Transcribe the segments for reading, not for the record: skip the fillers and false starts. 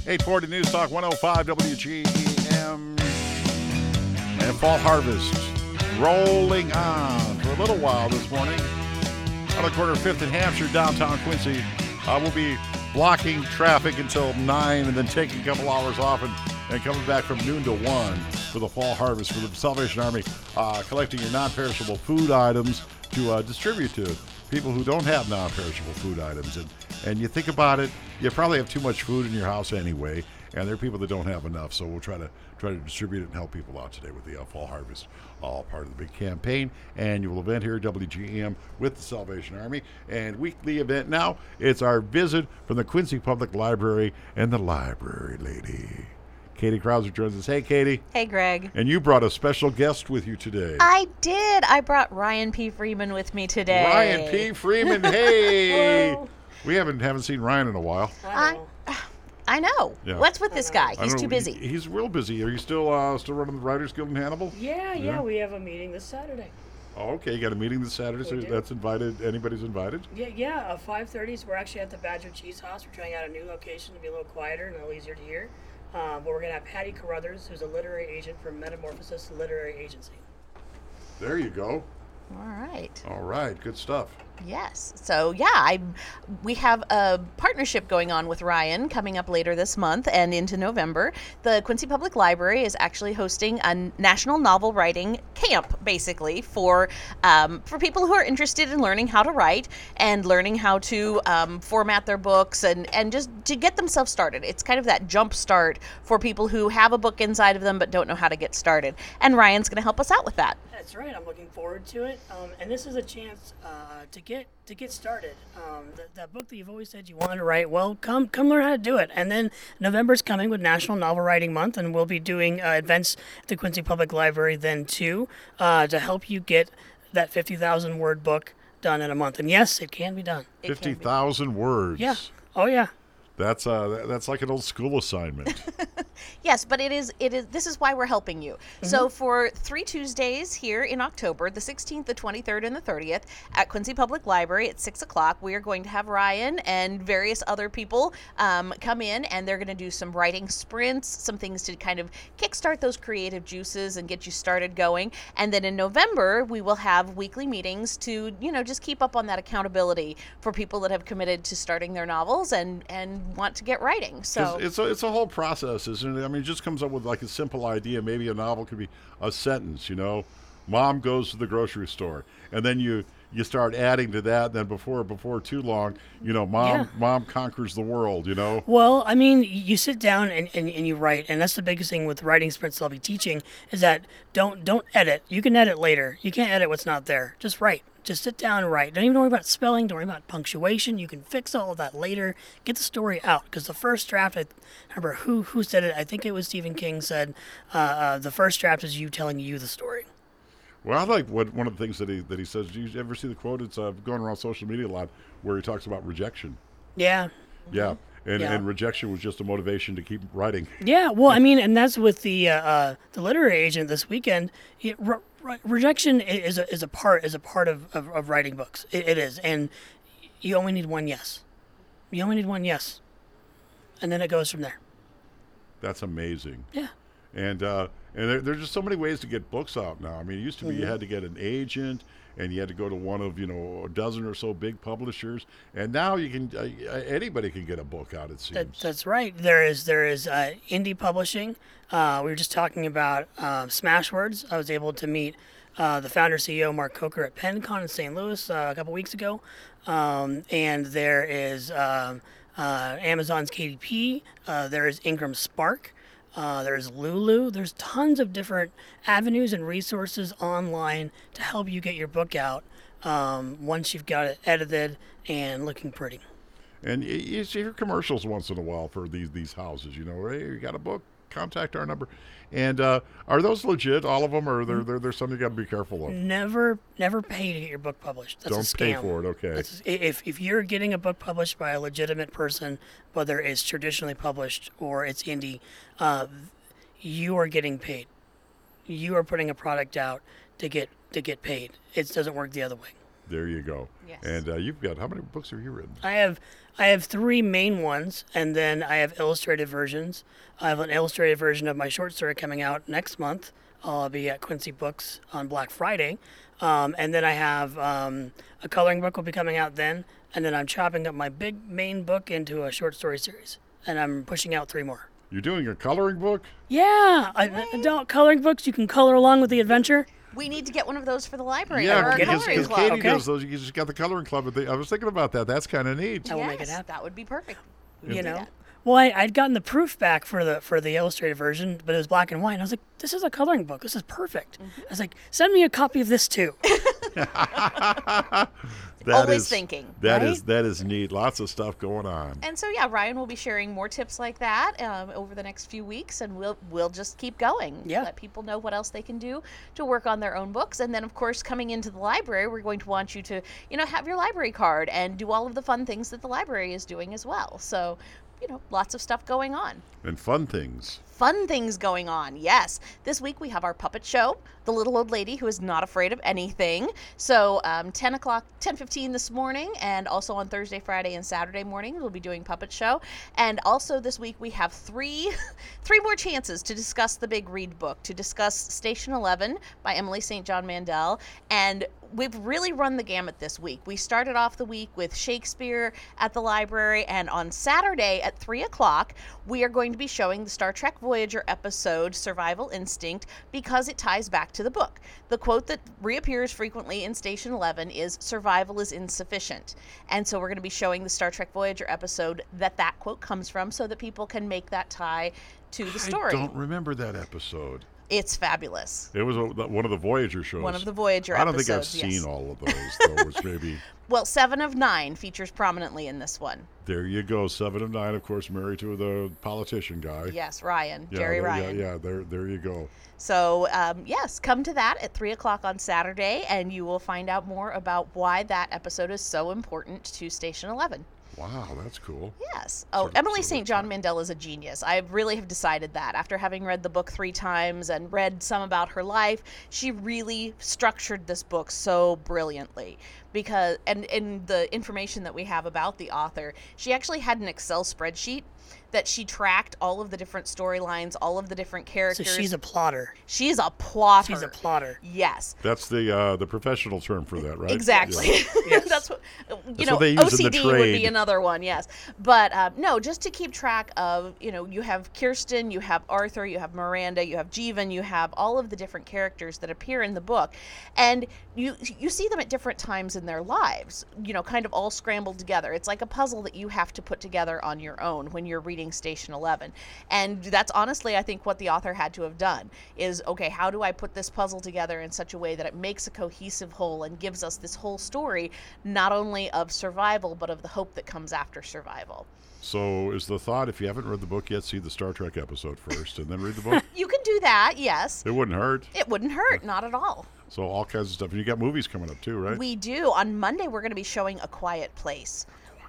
840 News Talk 105 WGEM. And Fall Harvest rolling on for a little while this morning. On the corner of 5th and Hampshire, downtown Quincy. We'll be blocking traffic until 9 and then taking a couple hours off and coming back from noon to 1 for the Fall Harvest for the Salvation Army, collecting your non-perishable food items to distribute to people who don't have non-perishable food items. And you think about it, you probably have too much food in your house anyway, and there are people that don't have enough, so we'll try to distribute it and help people out today with the Fall Harvest, all part of the big campaign, annual event here at WGEM with the Salvation Army, and weekly event now. It's our visit from the Quincy Public Library and the library lady. Katie Krauser joins us. Hey, Katie. Hey, Greg. And you brought a special guest with you today. I did. I brought Ryan P. Freeman with me today. Ryan P. Freeman. Hey. We haven't seen Ryan in a while. I know. Yeah. What's with this guy? He's too busy. He's real busy. Are you still running the Writers Guild in Hannibal? Yeah. We have a meeting this Saturday. Oh, okay. You got a meeting this Saturday, so that's invited. Anybody's invited? Yeah. 5:30. So we're actually at the Badger Cheese House. We're trying out a new location to be a little quieter and a little easier to hear. But we're going to have Patty Carruthers, who's a literary agent from Metamorphosis Literary Agency. There you go. All right. Good stuff. Yes. So, we have a partnership going on with Ryan coming up later this month and into November. The Quincy Public Library is actually hosting a national novel writing camp, basically, for people who are interested in learning how to write and learning how to format their books and just to get themselves started. It's kind of that jump start for people who have a book inside of them but don't know how to get started. And Ryan's going to help us out with that. That's right. I'm looking forward to it. And this is a chance to get started. That book that you've always said you wanted to write, well, come learn how to do it. And then November's coming with National Novel Writing Month, and we'll be doing events at the Quincy Public Library then too to help you get that 50,000 word book done in a month. And yes, it can be done. 50,000 words. Yeah. Oh yeah. That's like an old school assignment. Yes, but it is. This is why we're helping you. Mm-hmm. So for 3 Tuesdays here in October, the 16th, the 23rd, and the 30th at Quincy Public Library at 6 o'clock, we are going to have Ryan and various other people come in, and they're going to do some writing sprints, some things to kind of kickstart those creative juices and get you started going. And then in November, we will have weekly meetings to, just keep up on that accountability for people that have committed to starting their novels and want to get writing. So it's a whole process, isn't it? I mean, it just comes up with like a simple idea. Maybe a novel could be a sentence, Mom goes to the grocery store, and then you start adding to that. And then before too long, Mom conquers the world. Well, I mean, you sit down and you write, and that's the biggest thing with writing sprints I'll be teaching is that don't edit. You can edit later. You can't edit what's not there. Just write. Just sit down and write. Don't even worry about spelling. Don't worry about punctuation. You can fix all of that later. Get the story out. Because the first draft, I remember who said it. I think it was Stephen King said, the first draft is you telling you the story. Well, I like one of the things that he says. Do you ever see the quote? It's going around social media a lot where he talks about rejection. Yeah. Yeah. And rejection was just a motivation to keep writing. Yeah, well, I mean, and that's with the literary agent this weekend. Rejection is a part of writing books. It is, and you only need one yes. You only need one yes, and then it goes from there. That's amazing. Yeah. And there's just so many ways to get books out now. I mean, it used to be you had to get an agent, and you had to go to one of a dozen or so big publishers, and now you can anybody can get a book out. It seems that's right. There is indie publishing. We were just talking about Smashwords. I was able to meet the founder CEO Mark Coker at PennCon in St. Louis a couple weeks ago, and there is Amazon's KDP. There is Ingram Spark. There's Lulu. There's tons of different avenues and resources online to help you get your book out once you've got it edited and looking pretty. And you hear commercials once in a while for these houses. Hey, you got a book? Contact our number. And are those legit, all of them, or there's some you got to be careful of? Never pay to get your book published. That's a scam. Don't pay for it, okay. If you're getting a book published by a legitimate person, whether it's traditionally published or it's indie, you are getting paid. You are putting a product out to get paid. It doesn't work the other way. There you go. Yes. And you've got, how many books have you written? I have 3 main ones, and then I have illustrated versions. I have an illustrated version of my short story coming out next month. I'll be at Quincy Books on Black Friday. And then I have a coloring book will be coming out then. And then I'm chopping up my big main book into a short story series. And I'm pushing out 3 more. You're doing a coloring book? Yeah, adult coloring books. You can color along with the adventure. We need to get one of those for the library. Yeah, or our because coloring club. Katie Okay. does those. You just got the coloring club. I was thinking about that. That's kind of neat. I will make it Yes, happen. that would be perfect. You know. Well, I'd gotten the proof back for the illustrated version, but it was black and white. And I was like, this is a coloring book. This is perfect. I was like, send me a copy of this too. Always thinking, That right? is neat. Lots of stuff going on. And so, yeah, Ryan will be sharing more tips like that over the next few weeks, and we'll just keep going. Yeah. Let people know what else they can do to work on their own books. And then, of course, coming into the library, we're going to want you to, have your library card and do all of the fun things that the library is doing as well. So, lots of stuff going on. And fun things. Fun things going on, yes. This week we have our puppet show, The Little Old Lady Who Is Not Afraid of Anything. So 10:15 this morning, and also on Thursday, Friday, and Saturday morning we'll be doing puppet show. And also this week we have three more chances to discuss the Big Read book, to discuss Station 11 by Emily St. John Mandel. And we've really run the gamut this week. We started off the week with Shakespeare at the library, and on Saturday at 3 o'clock, we are going to be showing the Star Trek Voyager episode, Survival Instinct, because it ties back to the book. The quote that reappears frequently in Station 11 is, "Survival is insufficient." And so we're going to be showing the Star Trek Voyager episode that quote comes from, so that people can make that tie to the story. I don't remember that episode. It's fabulous. It was one of the Voyager shows. One of the Voyager I don't episodes, think I've yes. seen all of those, though, which maybe... Well, 7 of 9 features prominently in this one. There you go. 7 of 9, of course, married to the politician guy. Yes, Ryan, Yeah, Jerry Ryan. Yeah, there you go. So, yes, come to that at 3 o'clock on Saturday, and you will find out more about why that episode is so important to Station 11. Wow, that's cool. Yes. Oh, So- Emily so St. John Mandel is a genius. I really have decided that. After having read the book 3 times and read some about her life, she really structured this book so brilliantly. Because, and in the information that we have about the author, she actually had an Excel spreadsheet that she tracked all of the different storylines, all of the different So characters. she's a plotter. She's a plotter. She's a plotter. Yes. That's the professional term for that, right? Exactly. Yeah. Yes. That's what That's what they use in the OCD would be trade. another one, yes. But no, just to keep track of, you have Kirsten, you have Arthur, you have Miranda, you have Jeevan, you have all of the different characters that appear in the book, and you see them at different times in their lives, kind of all scrambled together. It's like a puzzle that you have to put together on your own when you're reading Station 11. And that's honestly, I think, what the author had to have done is, okay, how do I put this puzzle together in such a way that it makes a cohesive whole and gives us this whole story, not only of survival, but of the hope that comes after survival. So is the thought, if you haven't read the book yet, see the Star Trek episode first and then read the book? You can do that, yes. It wouldn't hurt. It wouldn't hurt, not at all. So all kinds of stuff. And you got movies coming up too, right? We do. On Monday, we're going to be showing A Quiet Place.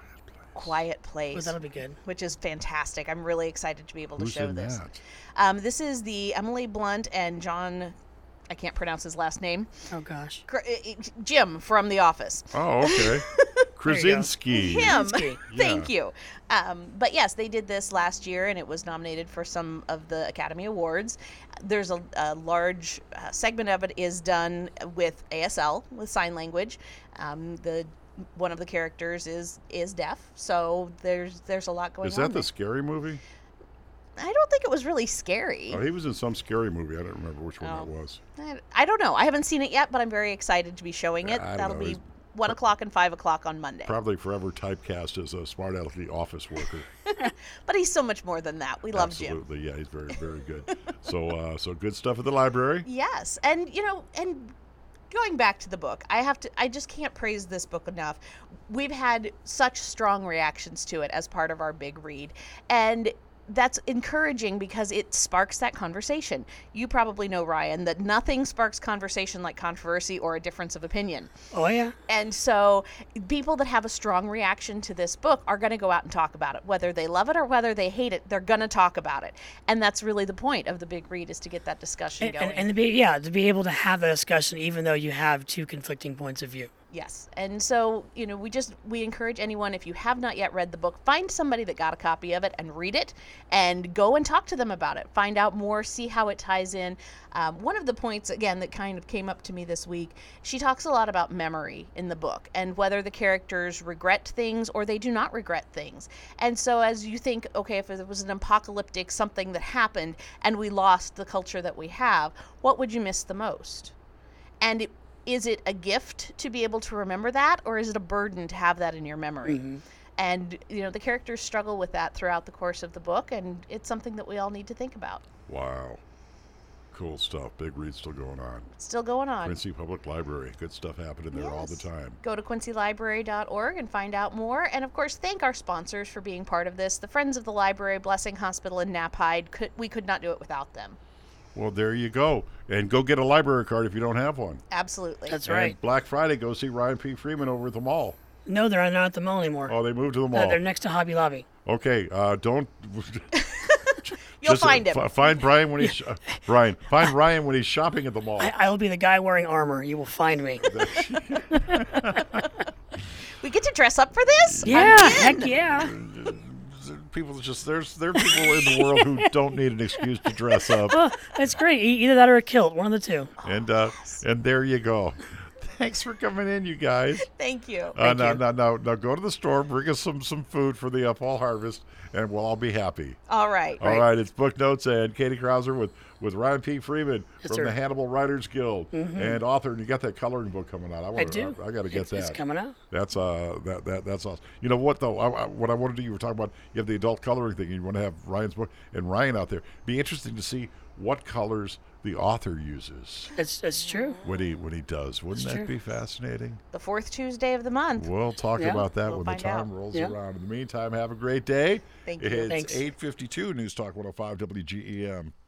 Quiet Oh, Place. that'll be good. Which is fantastic. I'm really excited to be able to Who's show in this. that? This is the Emily Blunt and John, I can't pronounce his last name, Oh gosh. Jim from The Office. Oh, okay. Krasinski. Him. Krasinski. Thank you. But yes, they did this last year, and it was nominated for some of the Academy Awards. There's a large segment of it is done with ASL, with sign language. One of the characters is deaf, so there's a lot going on. Is that there. the scary movie? I don't think it was really scary. Oh, he was in some scary movie. I don't remember which one Oh. that was. I don't know. I haven't seen it yet, but I'm very excited to be showing it. I don't That'll know. be He's 1 o'clock and 5 o'clock on Monday. Probably forever typecast as a smart alecky office worker. But he's so much more than that. We love Jim. Absolutely, yeah, he's very, very good. So good stuff at the library. Yes, and going back to the book, I just can't praise this book enough. We've had such strong reactions to it as part of our big read, and that's encouraging because it sparks that conversation. You probably know, Ryan, that nothing sparks conversation like controversy or a difference of opinion. Oh yeah. And so people that have a strong reaction to this book are going to go out and talk about it. Whether they love it or whether they hate it, they're going to talk about it. And that's really the point of the big read, is to get that discussion going. And to be able to have that discussion even though you have two conflicting points of view. Yes. And so, we encourage anyone, if you have not yet read the book, find somebody that got a copy of it and read it and go and talk to them about it. Find out more, see how it ties in. One of the points, again, that kind of came up to me this week, she talks a lot about memory in the book and whether the characters regret things or they do not regret things. And so as you think, okay, if it was an apocalyptic something that happened and we lost the culture that we have, what would you miss the most? And is it a gift to be able to remember that, or is it a burden to have that in your memory? Mm-hmm. And, the characters struggle with that throughout the course of the book, and it's something that we all need to think about. Wow. Cool stuff. Big read still going on. Still going on. Quincy Public Library. Good stuff happening there all the Yes. time. Go to quincylibrary.org and find out more. And, of course, thank our sponsors for being part of this. The Friends of the Library, Blessing Hospital, and Knapheide. We could not do it without them. Well, there you go. And go get a library card if you don't have one. Absolutely. That's And right. Black Friday, go see Ryan P. Freeman over at the mall. No, they're not at the mall anymore. Oh, they moved to the mall. They're next to Hobby Lobby. Okay, don't. You'll find him. Find Brian when he's Brian. Find Ryan when he's shopping at the mall. I will be the guy wearing armor. You will find me. We get to dress up for this? Yeah, I'm in. heck yeah. People there are people in the world who don't need an excuse to dress up, Well, that's great. Either that or a kilt, one of the two. and there you go. Thanks for coming in, you guys. Thank you. Now, go to the store, bring us some food for the fall harvest, and we'll all be happy. All right. All right, it's Book Notes and Katie Krauser with Ryan P. Freeman Yes, from sir. the Hannibal Writers Guild and author. And you got that coloring book coming out. I do. I got to get that. It's coming out. That's that's awesome. You know what though? What I wanted to do, you were talking about, you have the adult coloring thing. And you want to have Ryan's book and Ryan out there. Be interesting to see what colors the author uses It's true. when he does. Wouldn't It's that true. be fascinating? The fourth Tuesday of the month. We'll talk Yeah. about that We'll when the find time out. rolls Yeah. around. In the meantime, have a great day. Thank you. It's Thanks. 8:52 News Talk 105 WGEM.